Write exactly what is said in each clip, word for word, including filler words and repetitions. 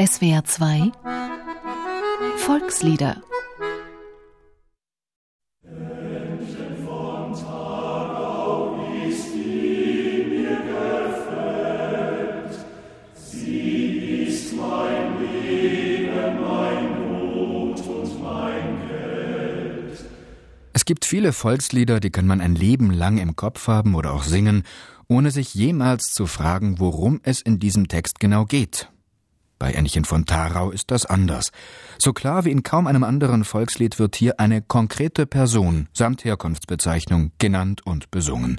S W R zwei Volkslieder. Es gibt viele Volkslieder, die kann man ein Leben lang im Kopf haben oder auch singen, ohne sich jemals zu fragen, worum es in diesem Text genau geht. Bei Ännchen von Tharau ist das anders. So klar wie in kaum einem anderen Volkslied wird hier eine konkrete Person samt Herkunftsbezeichnung genannt und besungen.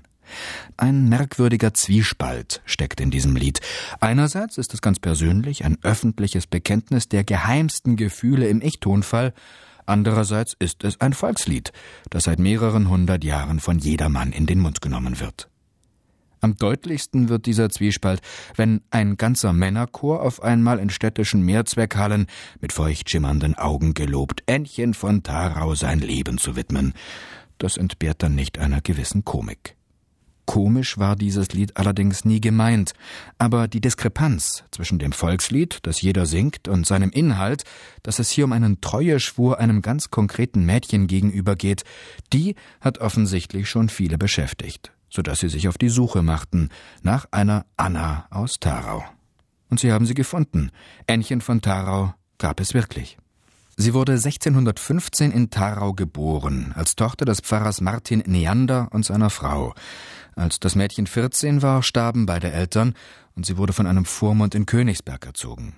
Ein merkwürdiger Zwiespalt steckt in diesem Lied. Einerseits ist es ganz persönlich ein öffentliches Bekenntnis der geheimsten Gefühle im Ich-Tonfall, andererseits ist es ein Volkslied, das seit mehreren hundert Jahren von jedermann in den Mund genommen wird. Am deutlichsten wird dieser Zwiespalt, wenn ein ganzer Männerchor auf einmal in städtischen Mehrzweckhallen mit feucht schimmernden Augen gelobt, Ännchen von Tharau sein Leben zu widmen. Das entbehrt dann nicht einer gewissen Komik. Komisch war dieses Lied allerdings nie gemeint, aber die Diskrepanz zwischen dem Volkslied, das jeder singt, und seinem Inhalt, dass es hier um einen Treueschwur einem ganz konkreten Mädchen gegenüber geht, die hat offensichtlich schon viele beschäftigt, sodass sie sich auf die Suche machten nach einer Anna aus Tharau. Und sie haben sie gefunden. Ännchen von Tharau gab es wirklich. Sie wurde sechzehnhundertfünfzehn in Tharau geboren, als Tochter des Pfarrers Martin Neander und seiner Frau. Als das Mädchen vierzehn war, starben beide Eltern und sie wurde von einem Vormund in Königsberg erzogen.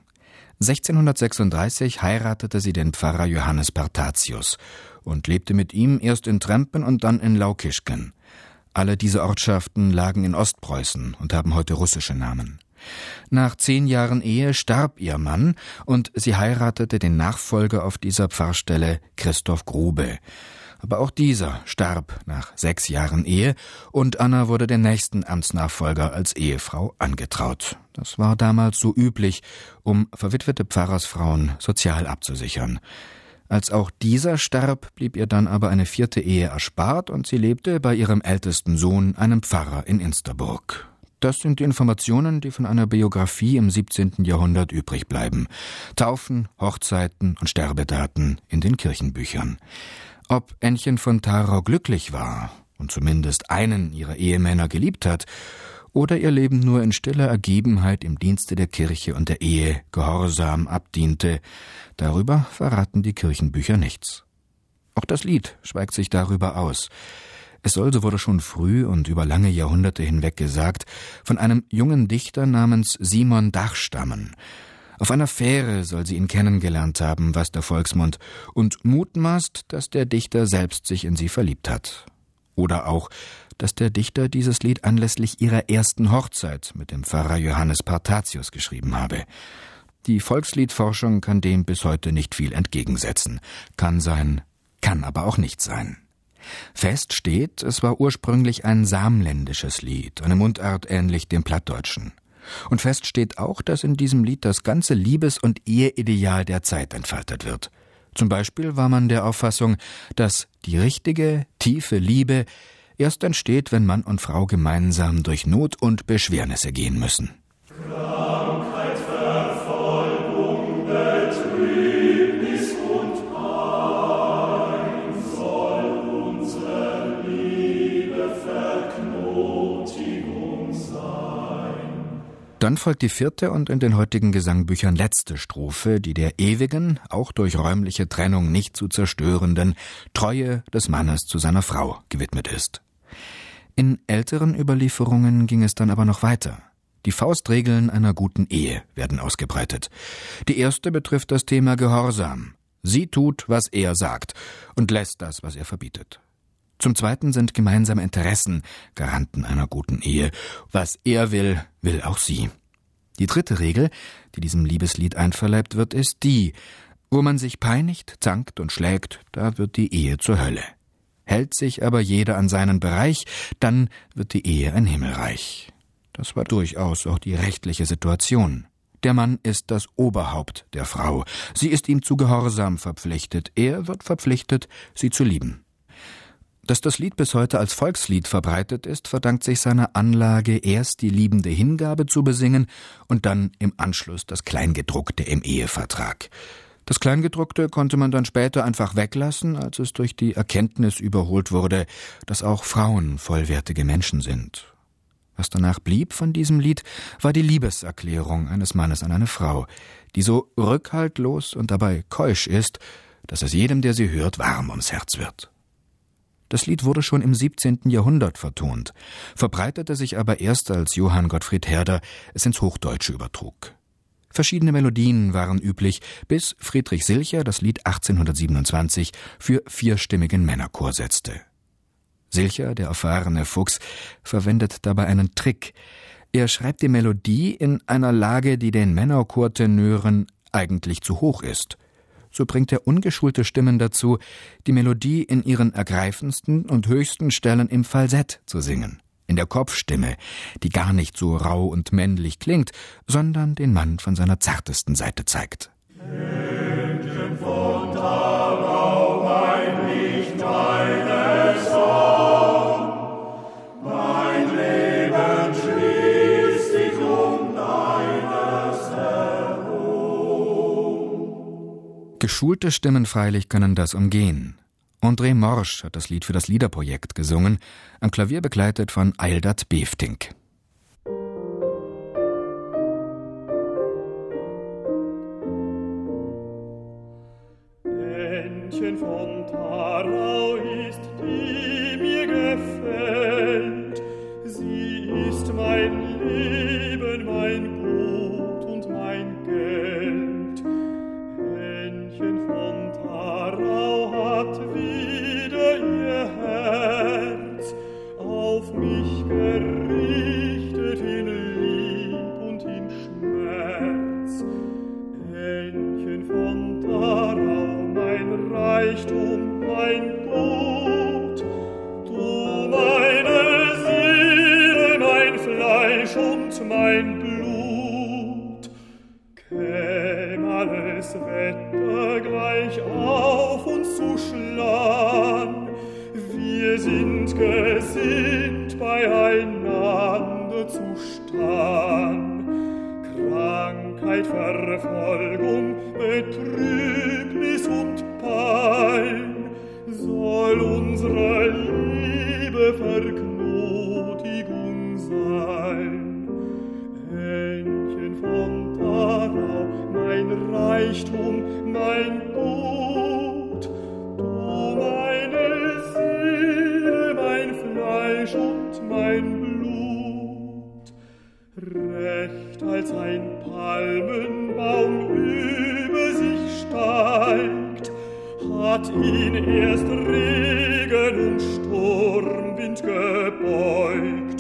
sechzehnhundertsechsunddreißig heiratete sie den Pfarrer Johannes Partatius und lebte mit ihm erst in Trempen und dann in Laukischken. Alle diese Ortschaften lagen in Ostpreußen und haben heute russische Namen. Nach zehn Jahren Ehe starb ihr Mann und sie heiratete den Nachfolger auf dieser Pfarrstelle, Christoph Grube. Aber auch dieser starb nach sechs Jahren Ehe und Anna wurde den nächsten Amtsnachfolger als Ehefrau angetraut. Das war damals so üblich, um verwitwete Pfarrersfrauen sozial abzusichern. Als auch dieser starb, blieb ihr dann aber eine vierte Ehe erspart und sie lebte bei ihrem ältesten Sohn, einem Pfarrer in Insterburg. Das sind die Informationen, die von einer Biografie im siebzehnten Jahrhundert übrig bleiben. Taufen, Hochzeiten und Sterbedaten in den Kirchenbüchern. Ob Ännchen von Tharau glücklich war und zumindest einen ihrer Ehemänner geliebt hat, oder ihr Leben nur in stiller Ergebenheit im Dienste der Kirche und der Ehe gehorsam abdiente, darüber verraten die Kirchenbücher nichts. Auch das Lied schweigt sich darüber aus. Es soll, so wurde schon früh und über lange Jahrhunderte hinweg gesagt, von einem jungen Dichter namens Simon Dach stammen. Auf einer Fähre soll sie ihn kennengelernt haben, weiß der Volksmund, und mutmaßt, dass der Dichter selbst sich in sie verliebt hat. Oder auch, dass der Dichter dieses Lied anlässlich ihrer ersten Hochzeit mit dem Pfarrer Johannes Partatius geschrieben habe. Die Volksliedforschung kann dem bis heute nicht viel entgegensetzen. Kann sein, kann aber auch nicht sein. Fest steht, es war ursprünglich ein samländisches Lied, eine Mundart ähnlich dem Plattdeutschen. Und fest steht auch, dass in diesem Lied das ganze Liebes- und Eheideal der Zeit entfaltet wird. Zum Beispiel war man der Auffassung, dass die richtige, tiefe Liebe erst entsteht, wenn Mann und Frau gemeinsam durch Not und Beschwernisse gehen müssen. Krankheit, Verfolgung, Betrübnis und Pein soll unsere Liebe Verknotigung sein. Dann folgt die vierte und in den heutigen Gesangbüchern letzte Strophe, die der ewigen, auch durch räumliche Trennung nicht zu zerstörenden Treue des Mannes zu seiner Frau gewidmet ist. In älteren Überlieferungen ging es dann aber noch weiter. Die Faustregeln einer guten Ehe werden ausgebreitet. Die erste betrifft das Thema Gehorsam. Sie tut, was er sagt und lässt das, was er verbietet. Zum Zweiten sind gemeinsame Interessen Garanten einer guten Ehe. Was er will, will auch sie. Die dritte Regel, die diesem Liebeslied einverleibt wird, ist die: Wo man sich peinigt, zankt und schlägt, da wird die Ehe zur Hölle. Hält sich aber jeder an seinen Bereich, dann wird die Ehe ein Himmelreich. Das war durchaus auch die rechtliche Situation. Der Mann ist das Oberhaupt der Frau. Sie ist ihm zu Gehorsam verpflichtet. Er wird verpflichtet, sie zu lieben. Dass das Lied bis heute als Volkslied verbreitet ist, verdankt sich seiner Anlage, erst die liebende Hingabe zu besingen und dann im Anschluss das Kleingedruckte im Ehevertrag. Das Kleingedruckte konnte man dann später einfach weglassen, als es durch die Erkenntnis überholt wurde, dass auch Frauen vollwertige Menschen sind. Was danach blieb von diesem Lied, war die Liebeserklärung eines Mannes an eine Frau, die so rückhaltlos und dabei keusch ist, dass es jedem, der sie hört, warm ums Herz wird. Das Lied wurde schon im siebzehnten Jahrhundert vertont, verbreitete sich aber erst, als Johann Gottfried Herder es ins Hochdeutsche übertrug. Verschiedene Melodien waren üblich, bis Friedrich Silcher das Lied achtzehnhundertsiebenundzwanzig für vierstimmigen Männerchor setzte. Silcher, der erfahrene Fuchs, verwendet dabei einen Trick. Er schreibt die Melodie in einer Lage, die den Männerchortenören eigentlich zu hoch ist. So bringt er ungeschulte Stimmen dazu, die Melodie in ihren ergreifendsten und höchsten Stellen im Falsett zu singen, in der Kopfstimme, die gar nicht so rau und männlich klingt, sondern den Mann von seiner zartesten Seite zeigt. Mädchen von Tharau, mein Licht, meine Sonne, mein Leben schließt sich um deines herum. Geschulte Stimmen freilich können das umgehen. André Morsch hat das Lied für das Liederprojekt gesungen, am Klavier begleitet von Eildert Befting. Mädchen von Tharau ist, die mir gefällt. Sie ist mein Leben, mein Gut und mein Geld. Mädchen von Tharau hat wieder ihr Herz auf mich gerichtet in Lieb und in Schmerz. Mädchen von Tharau, mein Reichtum, mein Gut, du meine Seele, mein Fleisch und mein Blut. Käm alles Wetter gleich auf uns zu schlagen, wir sind gesinnt, beieinander zu stehen. Krankheit, Verfolgung, Betrübnis und Pein soll unsere Liebe Verknotigung sein. Händchen von Tharau, mein Reichtum, mein Gut, du meine Seele, mein Fleisch und mein Blut. Recht als ein Palmenbaum über sich steigt, hat ihn erst Regen und Sturmwind gebeugt.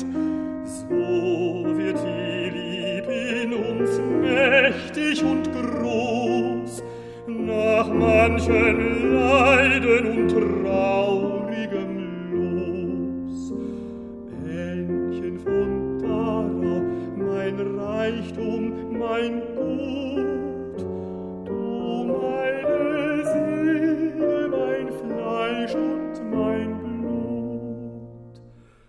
So wird die Lieb in uns mächtig und groß, nach manchen Leiden und traurigem Los. Mädchen von Tharau, mein Reichtum, mein Gut, du meine Seele, mein Fleisch und mein Blut.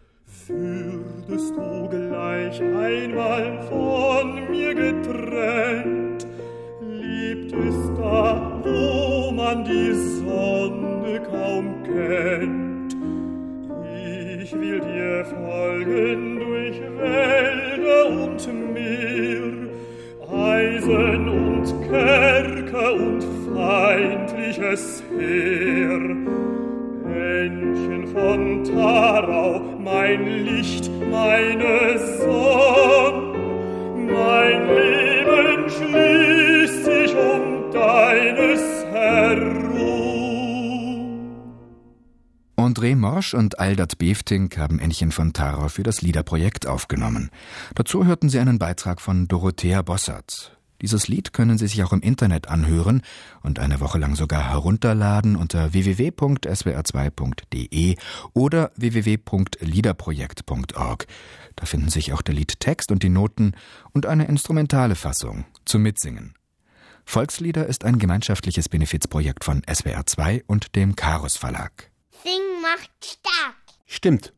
Würdest du gleich einmal von mir getrennt, liebt es da, wo man die Sonne kaum kennt. Ich will dir folgen durch Wälder und Meer, Eisen und Kerker und feindliches Heer. Männchen von Tharau, mein Licht, meine Sonne, mein Leben schließt sich um deines herum. André Morsch und Eildert Befting haben Ännchen von Tharau für das Liederprojekt aufgenommen. Dazu hörten sie einen Beitrag von Dorothea Bossert. Dieses Lied können Sie sich auch im Internet anhören und eine Woche lang sogar herunterladen unter w w w punkt s w r zwei punkt d e oder w w w punkt liederprojekt punkt org. Da finden sich auch der Liedtext und die Noten und eine instrumentale Fassung zum Mitsingen. Volkslieder ist ein gemeinschaftliches Benefizprojekt von S W R zwei und dem Karos Verlag. Singen macht stark. Stimmt.